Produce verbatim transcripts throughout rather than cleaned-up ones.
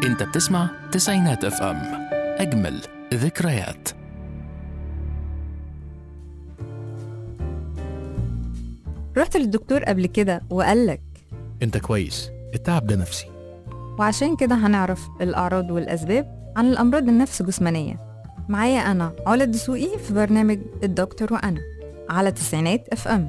انت بتسمع تسعينات اف ام، اجمل ذكريات. رحت للدكتور قبل كده وقالك انت كويس، التعب ده نفسي. وعشان كده هنعرف الأعراض والأسباب عن الأمراض النفس جسمانية. معايا أنا علا الدسوقي في برنامج الدكتور وأنا على تسعينات اف ام.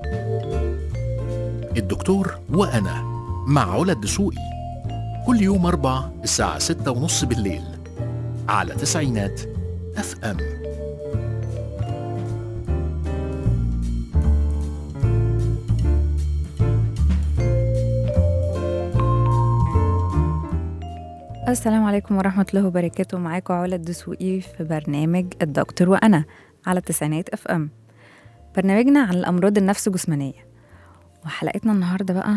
الدكتور وأنا مع علا الدسوقي، كل يوم أربع الساعة ستة ونص بالليل على تسعينات اف ام. السلام عليكم ورحمة الله وبركاته. معاكم علا الدسوقي في برنامج الدكتور وأنا على تسعينات اف ام، برنامجنا عن الأمراض النفس جسمانية. وحلقتنا النهاردة بقى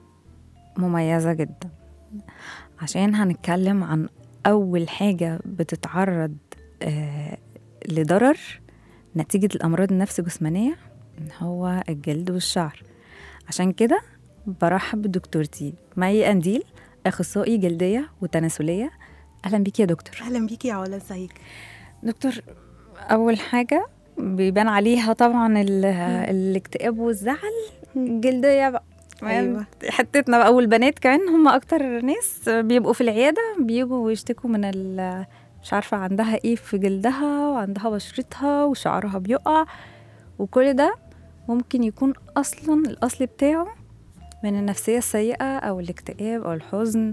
مميزة جدا، عشان هنتكلم عن أول حاجة بتتعرض آه لضرر نتيجة الأمراض النفس جسمانية، هو الجلد والشعر. عشان كده برحب بدكتورتي مي قنديل، أخصائي جلدية وتناسلية. أهلا بيكي يا دكتور. أهلا بيكي يا علا، ازيك دكتور؟ أول حاجة بيبان عليها طبعا الاكتئاب والزعل الجلدية بقى. أيوة. حتتنا بقى، والبنات كمان هم أكتر ناس بيبقوا في العيادة بيجوا ويشتكوا من مش عارفة عندها إيه في جلدها، وعندها بشرتها وشعرها بيقع، وكل ده ممكن يكون أصلا الأصل بتاعه من النفسية السيئة أو الاكتئاب أو الحزن.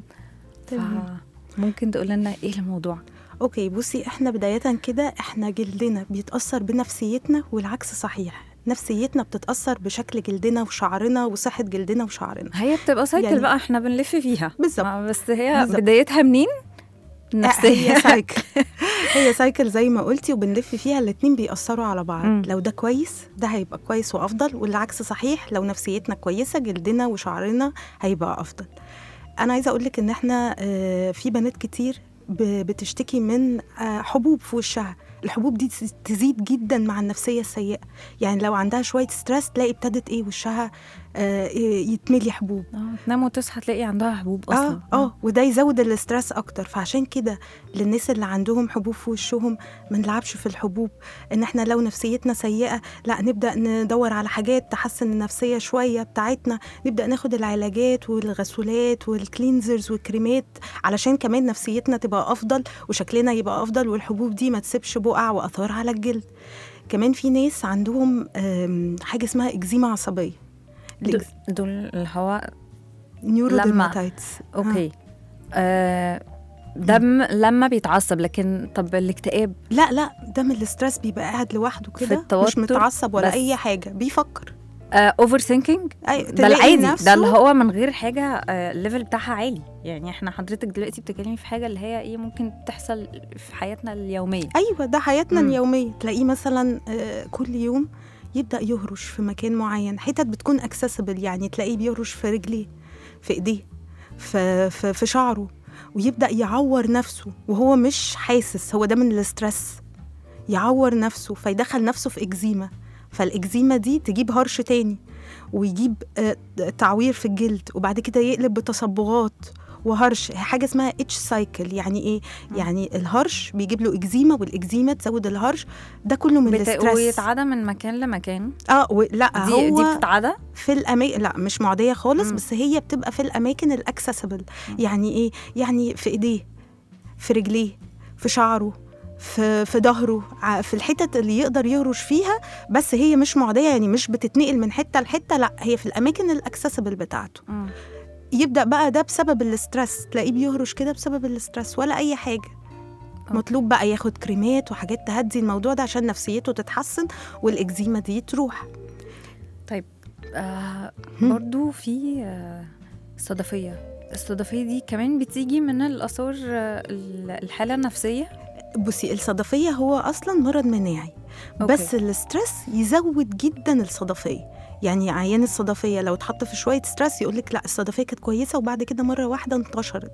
ممكن تقول لنا إيه الموضوع؟ أوكي، بصي، إحنا بداية كده إحنا جلدنا بيتأثر بنفسيتنا، والعكس صحيح، نفسيتنا بتتأثر بشكل جلدنا وشعرنا وصحة جلدنا وشعرنا. هي بتبقى سايكل يعني بقى إحنا بنلف فيها بالظبط. بس هي بالزبط. بدايتها منين؟ نفسية. هي سايكل هي سايكل زي ما قلتي، وبنلف فيها، الاتنين بيأثروا على بعض. م. لو ده كويس ده هيبقى كويس وأفضل، والعكس صحيح، لو نفسيتنا كويسة جلدنا وشعرنا هيبقى أفضل. أنا عايزة أقولك إن إحنا في بنات كتير بتشتكي من حبوب في وشها. الحبوب دي تزيد جدا مع النفسية السيئة، يعني لو عندها شوية ستريس تلاقي ابتدت ايه وشها آه يتملي حبوب. اه تنام وتصحى تلاقي عندها حبوب اصلا. اه اه وده يزود الاسترس اكتر. فعشان كده للناس اللي عندهم حبوب في وشهم ما نلعبش في الحبوب. ان احنا لو نفسيتنا سيئة، لا نبدأ ندور على حاجات تحسن النفسية شوية بتاعتنا، نبدأ ناخد العلاجات والغسولات والكلينزرز والكريمات علشان كمان نفسيتنا تبقى افضل وشكلنا يبقى افضل، والحبوب دي ما تسيبش بقع واثار على الجلد. كمان في ناس عندهم حاجة اسمها اكزيما عصبية. دول اللي هو نيوروديرماتايتس. اوكي. آه دم لما بيتعصب. لكن طب الاكتئاب؟ لا لا ده من الاسترس، بيبقى قاعد لوحده كده مش متعصب ولا اي حاجه، بيفكر اوفر ثينكينج. ده العادي، ده اللي هو من غير حاجه الليفل آه بتاعها عالي. يعني احنا حضرتك دلوقتي بتتكلمي في حاجه اللي هي ايه ممكن تحصل في حياتنا اليوميه. ايوه ده حياتنا م. اليوميه. تلاقيه مثلا آه كل يوم يبدأ يهرش في مكان معين، حتت بتكون اكسسبل، يعني تلاقيه بيهرش في رجليه، في ايديه، في, في, في شعره، ويبدأ يعور نفسه وهو مش حاسس. هو ده من الاسترس، يعور نفسه فيدخل نفسه في إكزيما. فالإكزيما دي تجيب هرش تاني، ويجيب آه تعوير في الجلد، وبعد كده يقلب بتصبغات وهرش. حاجة اسمها اتش سايكل. يعني ايه؟ م. يعني الهرش بيجيب له اكزيما، والاكزيما تزود الهرش. ده كله من بت... الاسترس. ويتعدى من مكان لمكان. اه و... لا دي هو دي بتتعدى في الاماكن، لا مش معديه خالص. م. بس هي بتبقى في الاماكن الاكسسبل. يعني ايه؟ يعني في ايديه، في رجليه، في شعره، في في ظهره، في الحتت اللي يقدر يهرش فيها. بس هي مش معديه، يعني مش بتتنقل من حته لحته، لا هي في الاماكن الاكسسبل بتاعته. م. يبدأ بقى ده بسبب الاسترس، تلاقيه بيهرش كده بسبب الاسترس ولا أي حاجة. أوكي. مطلوب بقى ياخد كريمات وحاجات تهدي الموضوع ده عشان نفسيته تتحسن والإكزيما دي تروح. طيب آه برضو في آه الصدفية. الصدفية دي كمان بتيجي من الآثار آه الحالة النفسية. بصي، الصدفية هو أصلا مرض مناعي. أوكي. بس الاسترس يزود جدا الصدفية. يعني عيان الصدفية لو اتحط في شوية ستريس يقولك لا الصدفية كانت كويسة، وبعد كده مرة واحدة انتشرت.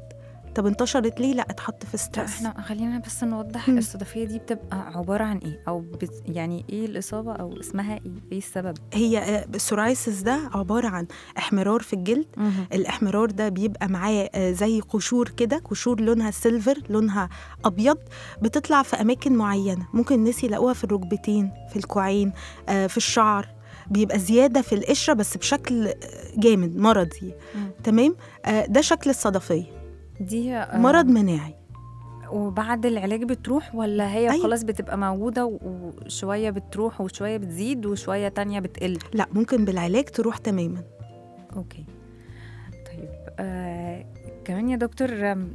طب انتشرت ليه؟ لا اتحط في طب ستريس. احنا خلينا بس نوضح مم. الصدفية دي بتبقى عبارة عن ايه، او بت يعني ايه الإصابة، او اسمها ايه، ايه السبب؟ هي السورايسيس ده عبارة عن احمرار في الجلد. مهم. الاحمرار ده بيبقى معاه آه، زي قشور كده، قشور لونها سيلفر، لونها ابيض، بتطلع في اماكن معينه. ممكن الناس يلاقوها في الركبتين، في الكوعين، آه، في الشعر. بيبقى زياده في القشره بس بشكل آه، جامد مرضي. مم. تمام. آه، ده شكل الصدفيه، دي آه، مرض مناعي. وبعد العلاج بتروح ولا هي أيوة. خلاص بتبقى موجودة وشوية بتروح وشوية بتزيد وشوية تانية بتقل؟ لا، ممكن بالعلاج تروح تماما. اوكي. طيب آه كمان يا دكتور، آم،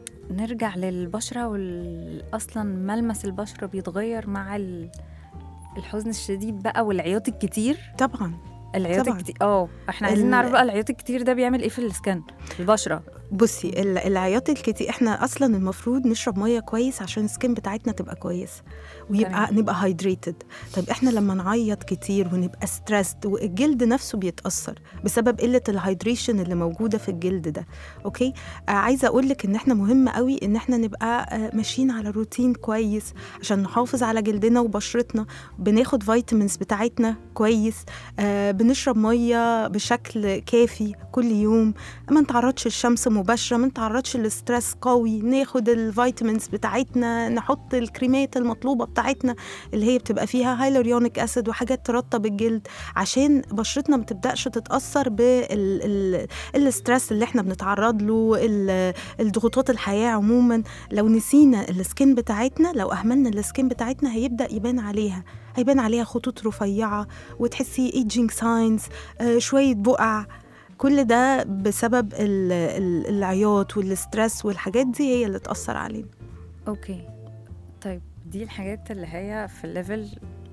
نرجع للبشرة، واصلا ملمس البشرة بيتغير مع ال- الحزن الشديد بقى والعياط الكتير. طبعا. العياط طبعاً. الكتير اه احنا عايزين ال- نعرف بقى العياط الكتير ده بيعمل ايه في السكن، في البشرة. بصي، ال- العياط الكتير، احنا اصلا المفروض نشرب ميه كويس عشان السكين بتاعتنا تبقى كويسه ويبقى تمام. نبقى هايدريتد. طيب احنا لما نعيط كتير ونبقى ستريسد، والجلد نفسه بيتاثر بسبب قله الهايدريشن اللي موجوده في الجلد ده. اوكي. آه عايزه اقول لك ان احنا مهم قوي ان احنا نبقى آه ماشيين على روتين كويس عشان نحافظ على جلدنا وبشرتنا. بناخد فيتامينز بتاعتنا كويس، آه بنشرب ميه بشكل كافي كل يوم، ما نتعرضش للشمس مباشرة، ما نتعرضش للستريس قوي، ناخد الفيتامينز بتاعتنا، نحط الكريمات المطلوبة بتاعتنا اللي هي بتبقى فيها هايلوريونيك أسيد وحاجات ترطب الجلد عشان بشرتنا ما تبدأش تتأثر بالستريس اللي احنا بنتعرض له، الضغوطات الحياة عموما. لو نسينا السكين بتاعتنا، لو أهملنا السكين بتاعتنا، هيبدأ يبان عليها هيبان عليها خطوط رفيعة، وتحسي ايجينج ساينز، آه شوية بقع. كل ده بسبب ال- ال- العياط والستريس والحاجات دي هي اللي تأثر علينا. اوكي. طيب دي الحاجات اللي هي في الليفل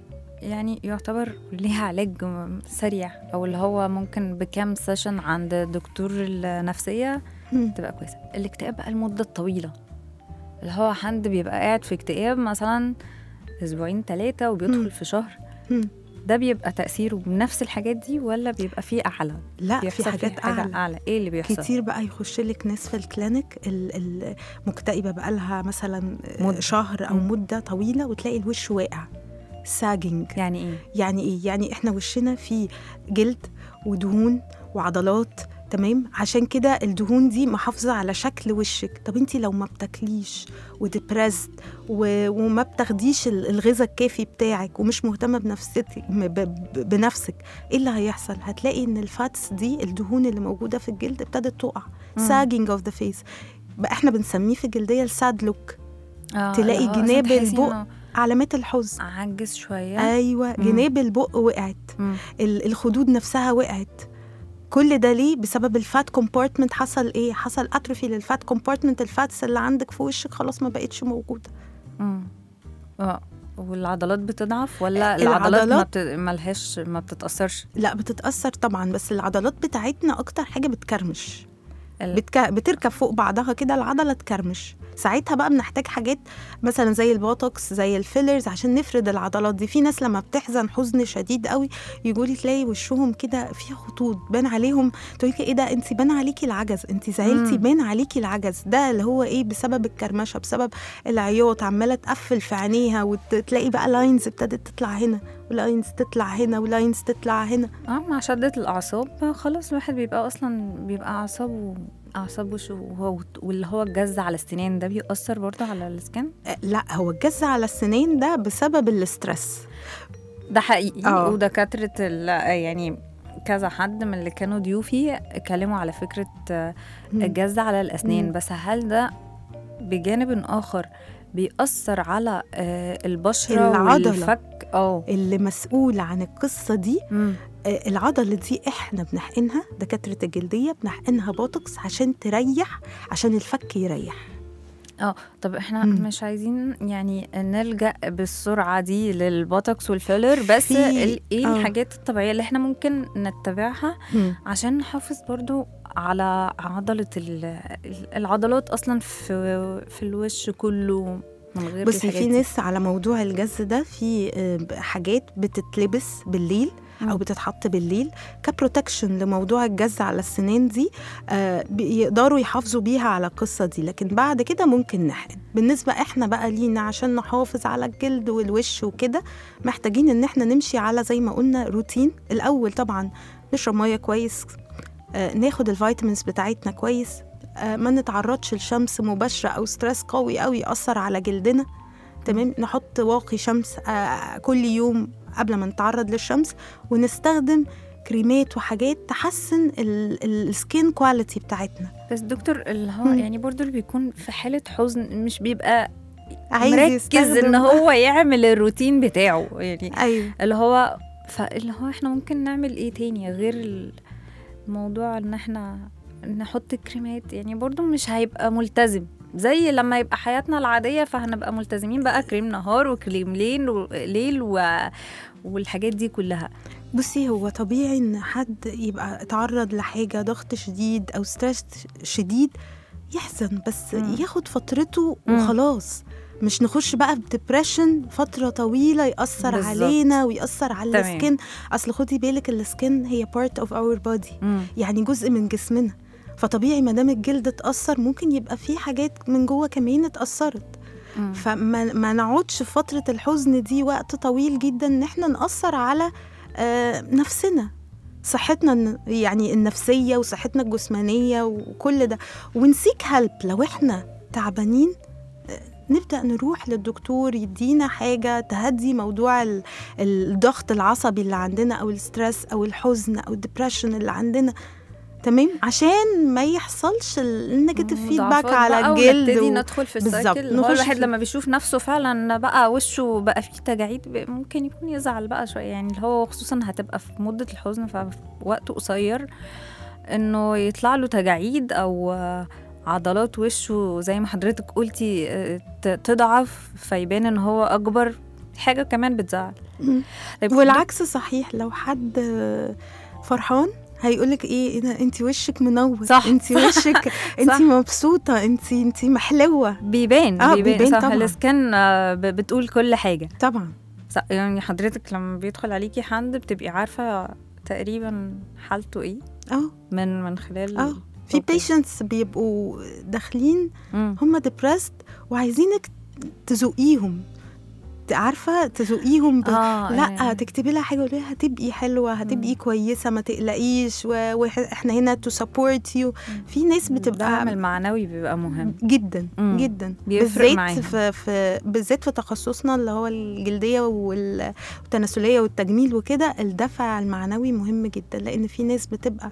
يعني يعتبر ليها علاج م- سريع، او اللي هو ممكن بكام سيشن عند دكتور النفسية مم. تبقى كويسة. الاكتئاب بقى المدة الطويلة، اللي هو حد بيبقى قاعد في اكتئاب مثلا اسبوعين ثلاثة وبيدخل مم. في شهر، مم. ده بيبقى تأثيره بنفس الحاجات دي ولا بيبقى فيه أعلى؟ لا، في بيحصل فيه حاجات حاجة أعلى أعلى. إيه اللي بيحصل؟ كتير بقى. يخش لك ناس في الكلينيك ال- المكتئبة بقى لها مثلا مدة. شهر أو مم. مدة طويلة، وتلاقي الوش واقع، ساجنج. يعني إيه؟ يعني إيه؟ يعني إحنا وشنا فيه جلد ودهون وعضلات. تمام. عشان كده الدهون دي محافظة على شكل وشك. طب انتي لو ما بتاكليش وديبرست و... وما بتاخديش ال- الغذاء الكافي بتاعك ومش مهتمة بنفسك ب... ب... بنفسك، ايه اللي هيحصل؟ هتلاقي ان الفاتس دي، الدهون اللي موجودة في الجلد، ابتدت تقع. sagging of the face بقى احنا بنسميه في الجلدية الساد لوك. آه تلاقي اللي هو جناب أصلاً تحسي البق إنه علامات الحزن. عجز شوية. ايوه، مم. جناب البق وقعت، مم. ال- الخدود نفسها وقعت. كل ده ليه؟ بسبب الفات كومبارتمنت. حصل ايه؟ حصل اتروفي للفات كومبارتمنت. الفاتس اللي عندك في وشك خلاص ما بقتش موجوده. مم. اه والعضلات بتضعف ولا العضلات ما بت... ملهاش ما بتتأثرش؟ لا، بتتاثر طبعا، بس العضلات بتاعتنا اكتر حاجه بتكرمش. ال... بتك... بتركب فوق بعضها كده، العضله تكرمش. ساعتها بقى بنحتاج حاجات مثلا زي البوتوكس، زي الفيلرز، عشان نفرد العضلات دي. في ناس لما بتحزن حزن شديد قوي يقولي تلاقي وشهم كده فيه خطوط بان عليهم، تقولي ايه ده؟ انت بان عليكي العجز، انت زعلتي، مم. بان عليكي العجز. ده اللي هو ايه؟ بسبب الكرمشه، بسبب العياط، عماله تقفل في عينيها، وتلاقي بقى لاينز ابتدت تطلع هنا، ولاينز تطلع هنا، ولاينز تطلع هنا. اه مع شدة الأعصاب خلاص الواحد بيبقى أصلا بيبقى أعصابه أعصاب وشه، وهو واللي هو الجز على السنان ده بيأثر برضه على السكن؟ أه لا، هو الجز على السنين ده بسبب الاسترس. ده حقيقي. آه. ودكاترة ال- يعني كذا حد من اللي كانوا ضيوفي اتكلموا على فكرة آه، مم. الجز على الأسنان. مم. بس هل ده بجانب آخر بيأثر على آه، البشرة العضلة. والفك؟ اه اللي مسؤول عن القصة دي مم. آه، العضلة دي احنا بنحقنها، دكاترة الجلدية بنحقنها بوتوكس عشان تريح، عشان الفك يريح. اه طب احنا مم. مش عايزين يعني نلجأ بالسرعة دي للبوتوكس والفيلر، بس في- ال- ايه آه. الحاجات الطبيعية اللي احنا ممكن نتبعها مم. عشان نحافظ برضو على عضلة ال- العضلات أصلا في في الوش كله من غير بصي، الحاجات في دي. ناس على موضوع الجز ده في آه، حاجات بتتلبس بالليل او بتتحط بالليل كبروتكشن لموضوع الجز على السنان دي، آه بيقدروا يحافظوا بيها على القصة دي. لكن بعد كده ممكن نحقن. بالنسبة احنا بقى لينا عشان نحافظ على الجلد والوش وكده، محتاجين ان احنا نمشي على زي ما قلنا روتين. الاول طبعا نشرب مية كويس، آه ناخد الفيتامينز بتاعتنا كويس، آه ما نتعرضش لشمس مباشرة او ستريس قوي قوي يأثر على جلدنا. تمام. نحط واقي شمس آه كل يوم قبل ما نتعرض للشمس، ونستخدم كريمات وحاجات تحسن السكين كواليتي بتاعتنا. بس دكتور اللي هو يعني برضو اللي بيكون في حالة حزن مش بيبقى عايز مركز ان هو يعمل الروتين بتاعه يعني. أيوة. اللي هو فاللي هو احنا ممكن نعمل ايه تاني غير الموضوع ان احنا نحط كريمات؟ يعني برضو مش هيبقى ملتزم زي لما يبقى حياتنا العادية، فهنبقى ملتزمين بقى كريم نهار وكريم ليل وليل و... والحاجات دي كلها. بصي، هو طبيعي ان حد يبقى اتعرض لحاجة ضغط شديد او ستريس شديد يحزن، بس م. ياخد فترته وخلاص. مش نخش بقى بديبريشن فترة طويلة يأثر بالزبط. علينا ويأثر على السكين. أصل خدي بالك السكين هي part of our body، م. يعني جزء من جسمنا. فطبيعي ما دام الجلد اتأثر ممكن يبقى في حاجات من جوه كمان اتأثرت. م. فما ما نقعدش في فترة الحزن دي وقت طويل جدا ان احنا نأثر على آه نفسنا، صحتنا يعني النفسية وصحتنا الجسمانية وكل ده، ونسيك هلب. لو احنا تعبانين نبدأ نروح للدكتور يدينا حاجة تهدي موضوع الضغط العصبي اللي عندنا أو الستريس أو الحزن أو الديبريشن اللي عندنا. تمام، عشان ما يحصلش النيجاتيف فيدباك على الجلد. ونبتدي و... ندخل في السايكل. هو الواحد لما بيشوف نفسه فعلا بقى وشه بقى فيه تجاعيد ممكن يكون يزعل بقى شويه، يعني اللي هو خصوصا هتبقى في مده الحزن ففي وقت قصير انه يطلع له تجاعيد او عضلات وشه زي ما حضرتك قلتي تضعف فيبان ان هو اكبر. حاجه كمان بتزعل. والعكس صحيح، لو حد فرحان هيقولك ايه، انت وشك منور، صح، انت وشك انت مبسوطه، انت انت محلوه. بيبان آه بيبان, بيبان صح. طبعا. الاسكان بتقول كل حاجه طبعا. يعني حضرتك لما بيدخل عليكي حد بتبقي عارفه تقريبا حالته ايه اه من من خلال اه في بيشنتس بيبقوا داخلين هم ديبرست وعايزينك تزوقيهم، عارفة تزوقيهم ب... آه لا يعني. تكتبي لها حاجة وتقولي هتبقي حلوة، هتبقي كويسة، ما تقلقيش، واحنا هنا to support you. في ناس بتبقى الدعم المعنوي بيبقى مهم جدا مم. جدا، بالذات في, في بالذات في تخصصنا اللي هو الجلدية والتناسلية والتجميل وكده. الدفع المعنوي مهم جدا، لأن في ناس بتبقى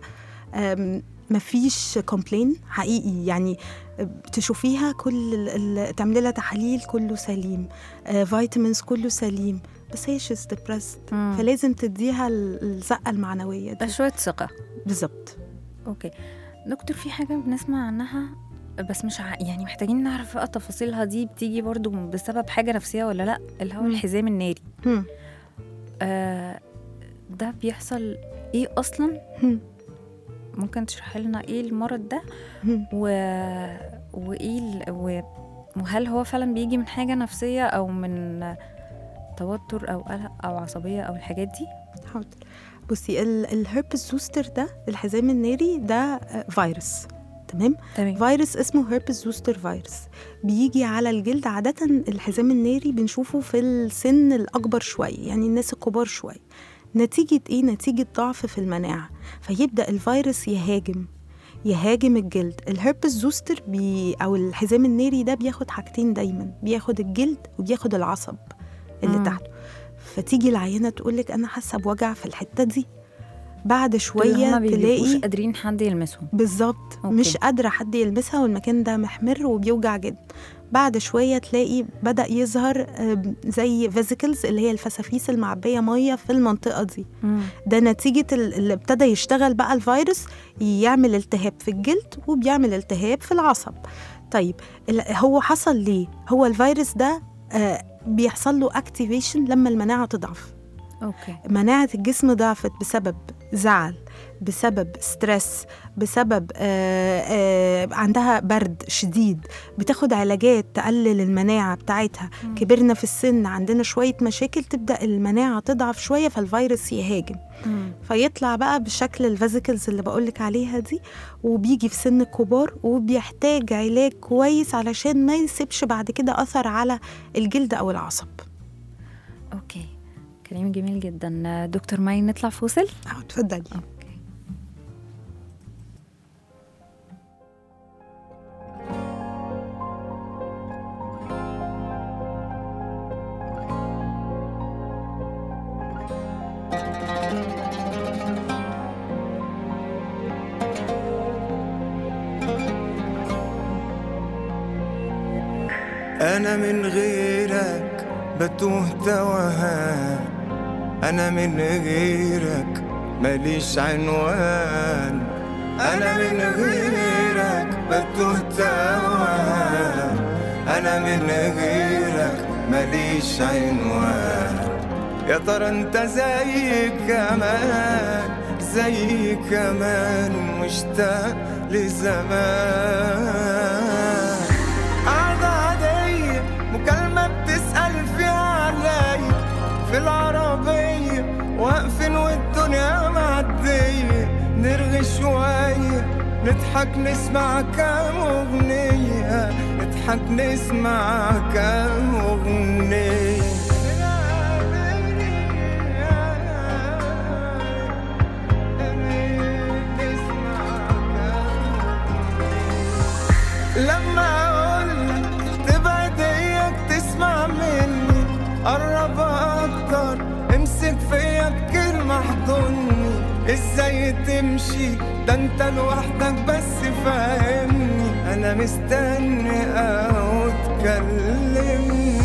مفيش كومبلين حقيقي، يعني تشوفيها كل تعملي لها تحاليل كله سليم، آه، فيتامينز كله سليم، بس هي شيز ديبرست. فلازم تديها الزقه المعنويه دي، شويه ثقه. بالظبط. اوكي دكتور، في حاجه بنسمع عنها بس مش ع... يعني محتاجين نعرف بقى تفاصيلها دي، بتيجي برضو بسبب حاجه نفسيه ولا لا؟ اللي هو الحزام الناري. آه ده بيحصل ايه اصلا؟ هم. ممكن تشرحي لنا ايه المرض ده و... وايه ال... و... وهل هو فعلا بيجي من حاجه نفسيه او من توتر او قلق او عصبيه او الحاجات دي؟ حاضر. بصي، الهيربس زوستر ده الحزام الناري ده فيروس. تمام؟ تمام. فيروس اسمه هيربس زوستر فيروس، بيجي على الجلد. عاده الحزام الناري بنشوفه في السن الاكبر شويه، يعني الناس الكبار شويه. نتيجة إيه؟ نتيجة ضعف في المناعة، فيبدأ الفيروس يهاجم يهاجم الجلد. الهيربس زوستر بي أو الحزام الناري ده بياخد حاجتين دايما، بياخد الجلد وبياخد العصب اللي مم. تحته. فتيجي العينة تقولك أنا حاسة بوجع في الحتة دي، بعد شوية تلاقي مش قادرين حد يلمسهم. بالظبط، مش قادرة حد يلمسها والمكان ده محمر وبيوجع جدا. بعد شوية تلاقي بدأ يظهر زي فيزيكلز اللي هي الفسافيس المعبية مية في المنطقة دي. مم. ده نتيجة اللي ابتدى يشتغل بقى الفيروس، يعمل التهاب في الجلد وبيعمل التهاب في العصب. طيب هو حصل ليه؟ هو الفيروس ده بيحصل له اكتيفيشن لما المناعة تضعف. اوكي. مناعة الجسم ضعفت بسبب زعل، بسبب ستريس، بسبب آآ آآ عندها برد شديد، بتاخد علاجات تقلل المناعة بتاعتها. م. كبرنا في السن، عندنا شوية مشاكل، تبدأ المناعة تضعف شوية فالفيروس يهاجم. م. فيطلع بقى بشكل الفازيكلز اللي بقولك عليها دي، وبيجي في سن الكبار وبيحتاج علاج كويس علشان ما يسيبش بعد كده أثر على الجلد أو العصب. اوكي، كلام جميل جدا. دكتور مي، نطلع فاصل؟ اه اتفضلي. اوكي. أنا من غيرك بتوه توهان، أنا من غيرك ماليش عنوان، أنا من غيرك بتوه توهان، أنا من غيرك ماليش عنوان. يا ترى انت زي كمان زي كمان مشتاق لزمان. قعدة عادية مكالمة بتسأل فيها علي في العربية، واقفين والدنيا معدية، نرغي شوية نضحك نسمع كام أغنية، نضحك نسمع كام أغنية. لما أقولك تبعد إياك تسمع مني، قرب أكتر امسك فيا بكلمة احضني. إزاي تمشي ده انت لوحدك بس فاهمني، أنا مستني أو تكلمني.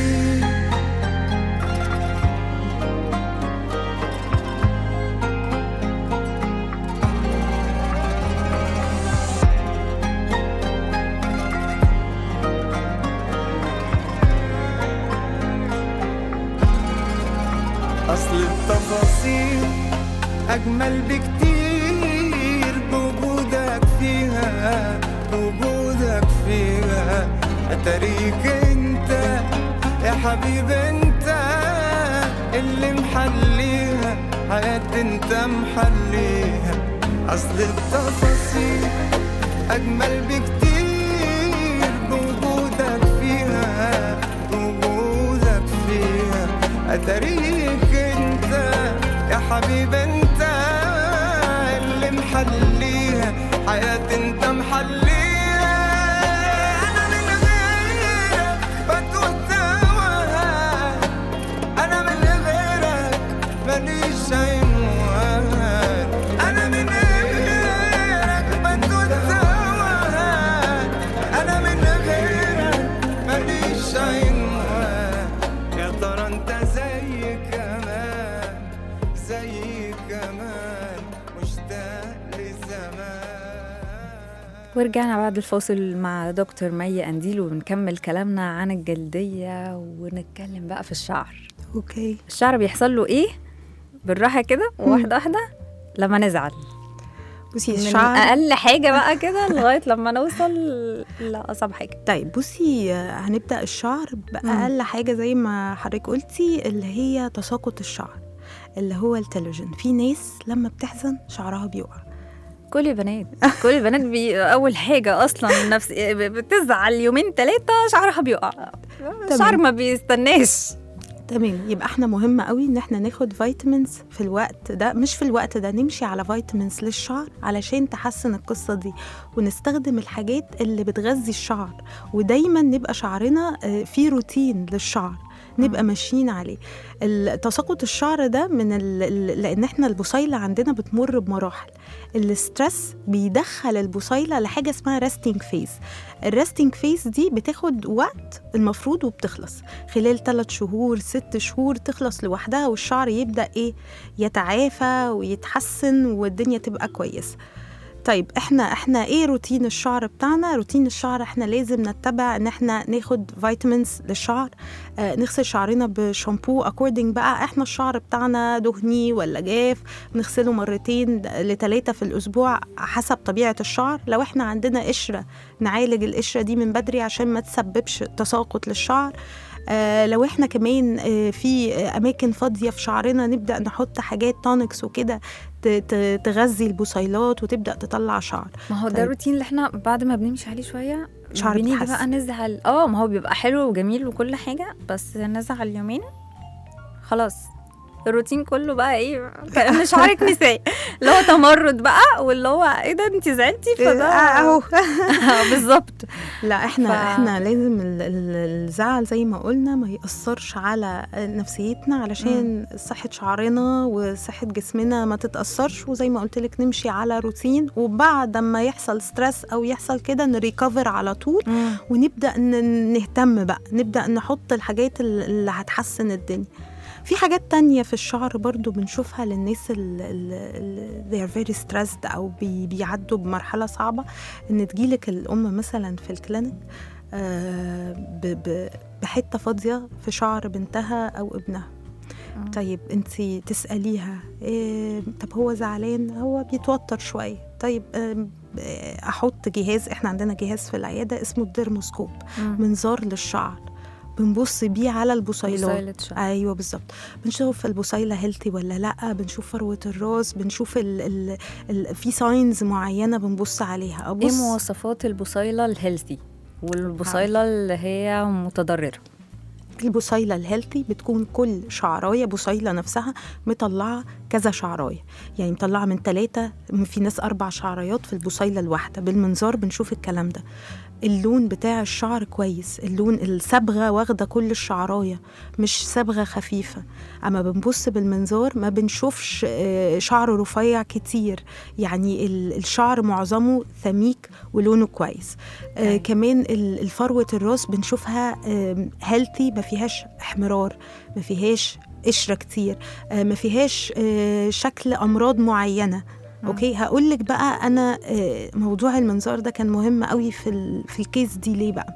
أصل التفاصيل أجمل بكتير بوجودك فيها، بوجودك فيها. أتاريك أنت يا حبيب أنت اللي محليها حياتي، أنت محليها. أصل التفاصيل أجمل بكتير بوجودك فيها، بوجودك فيها. أتاريك أنت يا حبيب أنت اللي محليها حياتي، أنت محليها. أنا من غيرك بتوه توهان، أنا من غيرك ماليش عنوان، أنا من غيرك بتوه توهان، أنا من غيرك ماليش عنوان. يا ترى أنت زي كمان زي كمان مشتاق لزمان. ورجعنا بعد الفاصل مع دكتور مي قنديل، وبنكمل كلامنا عن الجلدية ونتكلم بقى في الشعر. اوكي. الشعر بيحصل له ايه بالراحة كده واحدة واحدة لما نزعل؟ بصي من الشعر أقل حاجة بقى كده لغاية لما نوصل لأصعب حاجة. طيب بصي، هنبدأ الشعر بأقل حاجة زي ما حضرتك قلتي، اللي هي تساقط الشعر، اللي هو التلوجين. في ناس لما بتحزن شعرها بيقع. كل البنات كل البنات بي أول حاجة أصلا نفس بتزعل يومين ثلاثة شعرها بيقع. الشعر ما بيستناش. تمام. يبقى احنا مهم قوي ان احنا ناخد فيتامينز في الوقت ده، مش في الوقت ده، نمشي على فيتامينز للشعر علشان تحسن القصة دي، ونستخدم الحاجات اللي بتغذي الشعر، ودايما نبقى شعرنا في روتين للشعر نبقى ماشيين عليه. تساقط الشعر ده من ال... لان احنا البصيلة عندنا بتمر بمراحل. الستريس بيدخل البصيلة لحاجة اسمها ريستينج فيز. الريستينج فيز دي بتاخد وقت المفروض وبتخلص خلال ثلاث شهور ست شهور، تخلص لوحدها والشعر يبدأ ايه يتعافى ويتحسن والدنيا تبقى كويسة. طيب احنا احنا ايه روتين الشعر بتاعنا؟ روتين الشعر احنا لازم نتبع ان احنا ناخد فيتامينز للشعر، اه نغسل شعرنا بشامبو اكوردنج بقى احنا الشعر بتاعنا دهني ولا جاف، بنغسله مرتين لثلاثة في الاسبوع حسب طبيعة الشعر. لو احنا عندنا قشرة نعالج القشرة دي من بدري عشان ما تسببش تساقط للشعر. آه لو احنا كمان آه في اماكن فاضيه في شعرنا نبدا نحط حاجات تونكس وكده تغذي البصيلات وتبدا تطلع شعر. ما هو ده طيب. الروتين اللي احنا بعد ما بنمشي عليه شويه شعر بنيجي بيتحسن. بقى نزعل. اه ما هو بيبقى حلو وجميل وكل حاجه، بس نزعل يومين خلاص الروتين كله بقى ايه كأن شعرك نسائي اللي هو تمرد بقى، واللي هو ايه ده انت زعلتي فده اهو بالظبط. لا احنا ف... احنا لازم الزعل زي ما قلنا ما يأثرش على نفسيتنا علشان م. صحة شعرنا وصحة جسمنا ما تتأثرش، وزي ما قلت لك نمشي على روتين، وبعد ما يحصل ستريس او يحصل كده نريكفر على طول م. ونبدأ نهتم بقى، نبدأ نحط الحاجات اللي هتحسن الدنيا. في حاجات تانية في الشعر برضو بنشوفها للناس اللي they are very stressed أو بي بيعدوا بمرحلة صعبة، إن تجيلك الأم مثلا في الكلينيك بحتة فاضية في شعر بنتها أو ابنها. طيب انتي تسأليها إيه؟ طب هو زعلان، هو بيتوتر شوية، طيب أحط جهاز، إحنا عندنا جهاز في العيادة اسمه الديرموسكوب، منظار للشعر بنبص بيه على البصيلات. ايوه بالظبط، بنشوف البصيله هيلثي ولا لا، بنشوف فروه الراس، بنشوف ال ال ال في ساينز معينه بنبص عليها. ايه مواصفات البصيله الهيلثي والبصيله اللي هي متضرره؟ البصيله الهيلثي بتكون كل شعرايه بصيله نفسها مطلعه كذا شعرايه، يعني مطلعه من ثلاثه، في ناس اربع شعرايات في البصيله الواحده. بالمنظار بنشوف الكلام ده. اللون بتاع الشعر كويس، اللون الصبغه واخده كل الشعرايه، مش صبغه خفيفه. اما بنبص بالمنظار ما بنشوفش شعر رفيع كتير، يعني الشعر معظمه سميك ولونه كويس. آه كمان الفروه الراس بنشوفها هيلثي، ما فيهاش احمرار، ما فيهاش قشره كتير، آه ما فيهاش آه شكل امراض معينه. اوكي هقول لك بقى انا موضوع المنظار ده كان مهم قوي في في الكيس دي. ليه بقى؟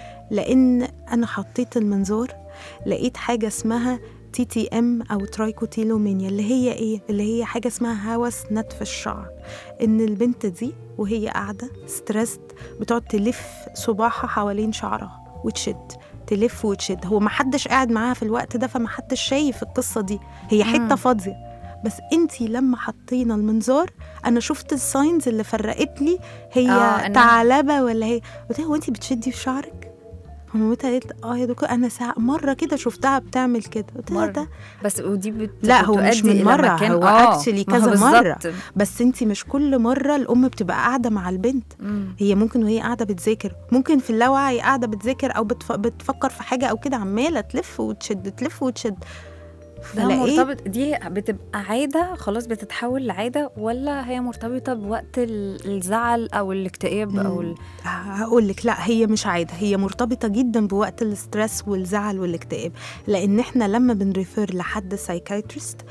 لان انا حطيت المنظار لقيت حاجه اسمها تي تي ام او ترايكوتيلومينيا، اللي هي ايه؟ اللي هي حاجه اسمها هوس نتف الشعر. ان البنت دي وهي قاعده ستريسد بتقعد تلف صباعها حوالين شعرها وتشد، تلف وتشد. هو ما حدش قاعد معاها في الوقت ده، فما حدش شايف القصه دي، هي حته فاضيه. بس انتي لما حطينا المنظار انا شفت الساينز اللي فرقت لي هي آه ثعلبه ولا هي. قلت لها هو انتي بتشدي في شعرك؟ مامتها قالت اه يا دكتور انا ساعة مره كده شفتها بتعمل كده. قلت لها ده بس ودي بت... لا هو مش من مره، هو اكشلي كذا مره. بس انتي مش كل مره الام بتبقى قاعده مع البنت. مم. هي ممكن وهي قاعده بتذاكر، ممكن في اللاوعي قاعده بتذاكر او بتف... بتفكر في حاجه او كده، عماله تلف وتشد تلف وتشد. ده مرتبط، دي بتبقى عادة خلاص بتتحول لعادة، ولا هي مرتبطة بوقت الزعل أو الاكتئاب أو ال... هقول لك لا، هي مش عادة، هي مرتبطة جدا بوقت الاسترس والزعل والاكتئاب. لأن احنا لما بنريفير لحد سايكايتريست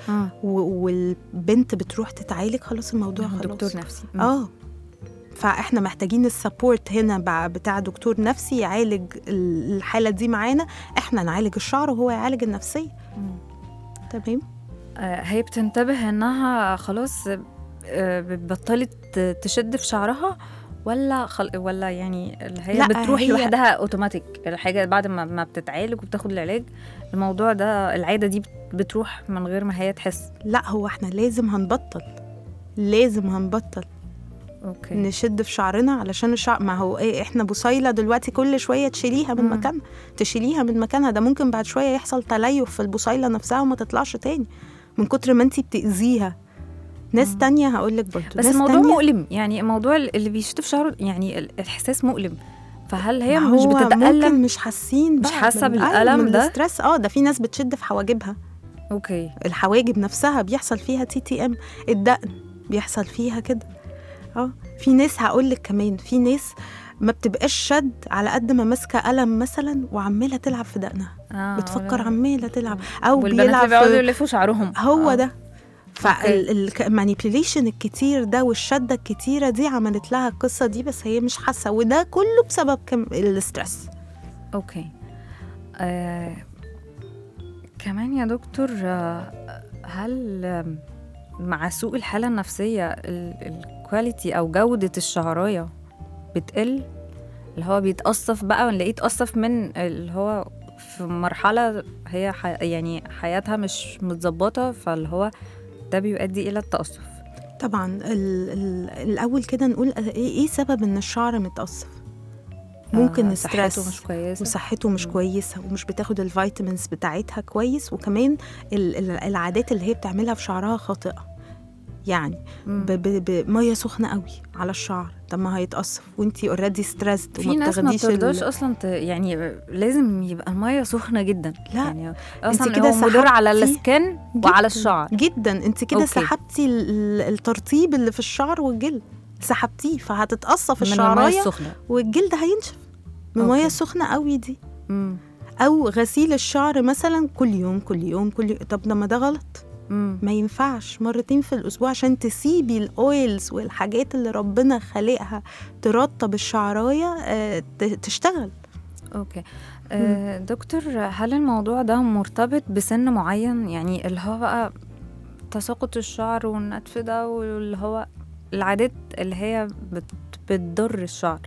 والبنت بتروح تتعالج خلاص الموضوع خلاص دكتور نفسي. اه فاحنا محتاجين السبورت هنا بتاع دكتور نفسي يعالج الحالة دي معانا، احنا نعالج الشعر وهو يعالج النفسية. تمام. آه هي بتنتبه انها خلاص آه بطلت تشد في شعرها، ولا خل... ولا يعني هي بتروح هي... لوحدها اوتوماتيك الحاجه بعد ما ما بتتعالج وبتاخد العلاج؟ الموضوع ده العاده دي بتروح من غير ما هي تحس؟ لا هو احنا لازم هنبطل، لازم هنبطل أوكي. نشد في شعرنا علشان الشعر، ما هو ايه، احنا بصيله دلوقتي كل شويه تشيليها من مكانها، تشيليها من مكانها، ده ممكن بعد شويه يحصل تليف في البصيله نفسها وما تطلعش تاني من كتر ما انتي بتأذيها. ناس مم. تانية هقول لك برضو، بس الموضوع مؤلم، يعني الموضوع اللي بيشد في شعره يعني الإحساس مؤلم، فهل هي مش بتتألم؟ مش حاسين، مش حاسه بالألم ده؟ الستريس اه ده في ناس بتشد في حواجبها. اوكي. الحواجب نفسها بيحصل فيها تي تي ام، الدقن بيحصل فيها كده. اه في ناس هقول لك كمان، في ناس ما بتبقاش شد على قد ما ماسكه قلم مثلا وعماله تلعب في دقنها. آه بتفكر عماله تلعب، او بيلعب بيقعدوا يلفوا شعرهم. هو آه. ده فالمانيبيوليشن الكتير ده والشدة الكتيرة دي عملت لها القصة دي، بس هي مش حاسة، وده كله بسبب كم الاسترس. اوكي. آه، كمان يا دكتور، آه، هل آه، مع سوء الحالة النفسية الكواليتي أو جودة الشعراية بتقل؟ اللي هو بيتقصف بقى ونلاقيه اتقصف من اللي هو في مرحلة هي حي... يعني حياتها مش متظبطة، فاللي هو ده بيؤدي إلى التقصف. طبعا ال ال الأول كده نقول إيه, إيه سبب إن الشعر متقصف؟ ممكن آه، ستريس صحته مش كويسة، وصحته مش مم. كويسة ومش بتاخد الفيتامينز بتاعتها كويس، وكمان ال ال العادات اللي هي بتعملها في شعرها خاطئة. يعني بمية سخنة قوي على الشعر، طب ما هيتقصف وانتي اوريدي ستريسد في ناس ما بترضاش اصلا ت... يعني لازم يبقى المية سخنة جدا. لا، يعني اصلا كده مدور على الاسكان وعلى الشعر جدا. انت كده سحبتي الترطيب اللي في الشعر والجلد، سحبتيه، فهتتقصف الشعرايه والجلد هينشف من مية سخنة قوي دي. مم. او غسيل الشعر مثلا كل يوم كل يوم كل يوم، طب لما ده غلط. مم. ما ينفعش مرتين في الأسبوع عشان تسيبي الأويلز والحاجات اللي ربنا خلقها ترطب الشعراية آه تشتغل. أوكي. آه دكتور، هل الموضوع ده مرتبط بسن معين؟ يعني اللي هو بقى تساقط الشعر والنتف ده واللي هو العادات اللي هي بتضر الشعر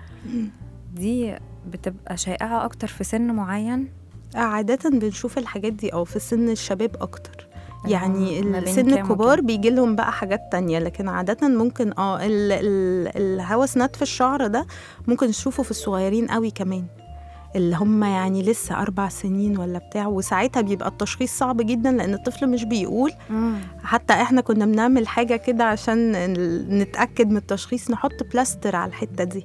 دي بتبقى شائعة أكتر في سن معين؟ عادة بنشوف الحاجات دي أو في سن الشباب أكتر. يعني السن الكبار بيجي لهم بقى حاجات تانية، لكن عادة ممكن اه الهوس نتف الشعر ده ممكن نشوفه في الصغيرين قوي كمان، اللي هم يعني لسه أربع سنين ولا بتاع، وساعتها بيبقى التشخيص صعب جدا لأن الطفل مش بيقول. مم. حتى احنا كنا بنعمل حاجة كده عشان نتأكد من التشخيص، نحط بلاستر على الحتة دي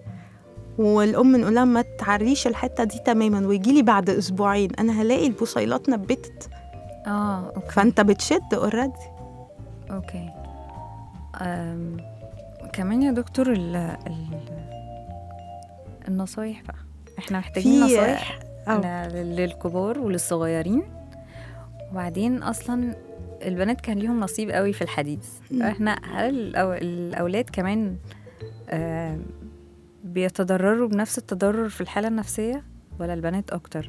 والأم نقولها ما تعريش الحتة دي تماما، ويجيلي بعد أسبوعين أنا هلاقي البصيلات نبتت. اه اوكي. فانت بتشد اوريدي. اوكي. أم... كمان يا دكتور ال... ال... النصايح بقى، احنا محتاجين نصايح للكبار وللصغيرين. وبعدين اصلا البنات كان ليهم نصيب قوي في الحديث. احنا هل الأو... الاولاد كمان آه... بيتضرروا بنفس التضرر في الحالة النفسية ولا البنات اكتر؟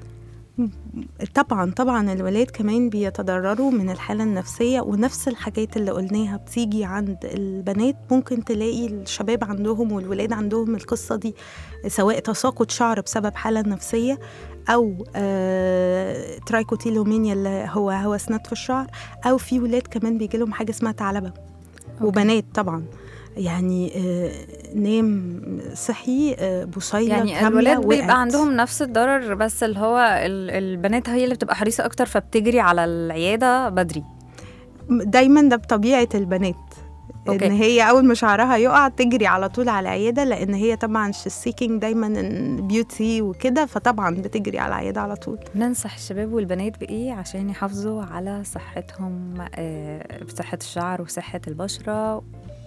طبعا طبعا الولاد كمان بيتضرروا من الحالة النفسية، ونفس الحاجات اللي قلناها بتيجي عند البنات ممكن تلاقي الشباب عندهم والولاد عندهم القصة دي، سواء تساقط شعر بسبب حالة نفسية أو آه ترايكوتيلومينيا اللي هو هوس نتف الشعر، أو في ولاد كمان بيجي لهم حاجة اسمها ثعلبة. وبنات طبعا يعني آه نام صحي آه بصيلة يعني الولاد بيبقى عندهم نفس الضرر، بس اللي هو البنات هي اللي بتبقى حريصة أكتر فبتجري على العيادة بدري. دايما ده بطبيعة البنات. أوكي. إن هي أول ما شعرها يقع تجري على طول على العيادة، لأن هي طبعا سيكينج دايما بيوتي وكده، فطبعا بتجري على العيادة على طول. ننصح الشباب والبنات بإيه عشان يحافظوا على صحتهم، آه بصحة الشعر وصحة البشرة؟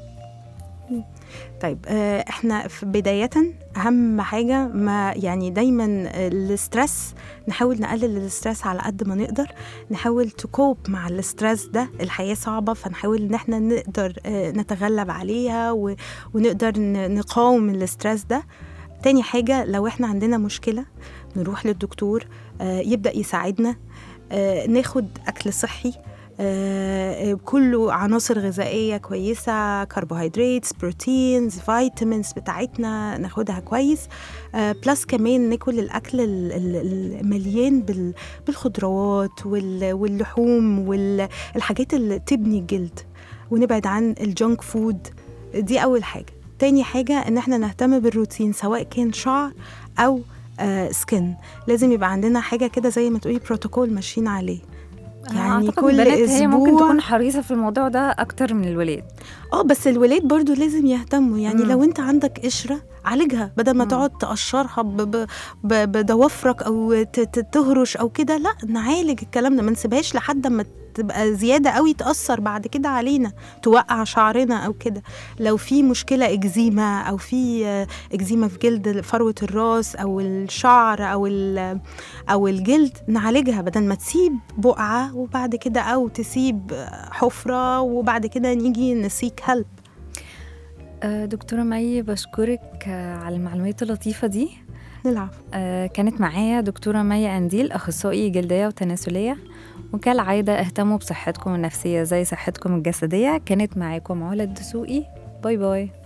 طيب احنا في بداية اهم حاجة ما يعني دايما الاسترس نحاول نقلل الاسترس على قد ما نقدر، نحاول تكوب مع الاسترس ده. الحياة صعبة فنحاول ان احنا نقدر نتغلب عليها ونقدر نقاوم الاسترس ده. تاني حاجة لو احنا عندنا مشكلة نروح للدكتور يبدأ يساعدنا، ناخد أكل صحي آه، كله عناصر غذائية كويسة، كربوهيدرات، بروتينز، فيتامينز بتاعتنا ناخدها كويس، آه، بلس كمان ناكل الأكل المليان بالخضروات واللحوم والحاجات اللي تبني الجلد، ونبعد عن الجونك فود. دي أول حاجة. تاني حاجة إن احنا نهتم بالروتين سواء كان شعر أو آه، سكن. لازم يبقى عندنا حاجة كده زي ما تقولي بروتوكول ماشيين عليه. يعني كل اسبوع هي ممكن تكون حريصة في الموضوع ده اكتر من الولاد. اه بس الولاد برضو لازم يهتموا. يعني مم. لو انت عندك قشرة عالجها بدل ما مم. تقعد تقشرها بضوافرك او تهرش او كده، لا نعالج الكلام ده، ما نسيبهاش لحد ما تبقى زيادة قوي تأثر بعد كده علينا، توقع شعرنا أو كده. لو في مشكلة إكزيما أو في إكزيما في جلد فروة الراس أو الشعر أو أو الجلد، نعالجها بدل ما تسيب بقعة وبعد كده أو تسيب حفرة وبعد كده نيجي نسيك هلب. دكتورة مي بشكرك على المعلومات اللطيفة دي. نلعب. كانت معايا دكتورة مي أنديل، أخصائي جلدية وتناسلية، وكالعادة اهتموا بصحتكم النفسية زي صحتكم الجسدية. كانت معاكم علا الدسوقي. باي باي.